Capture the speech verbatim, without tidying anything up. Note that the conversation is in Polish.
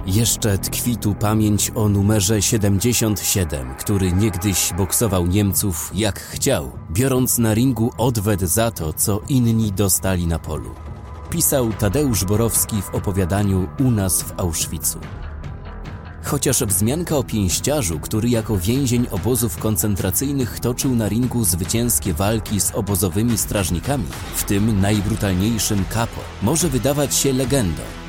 Jeszcze tkwi tu pamięć o numerze siedemdziesiąt siedem, który niegdyś boksował Niemców jak chciał, biorąc na ringu odwet za to, co inni dostali na polu. Pisał Tadeusz Borowski w opowiadaniu U nas w Auschwitzu. Chociaż wzmianka o pięściarzu, który jako więzień obozów koncentracyjnych toczył na ringu zwycięskie walki z obozowymi strażnikami, w tym najbrutalniejszym kapo, może wydawać się legendą,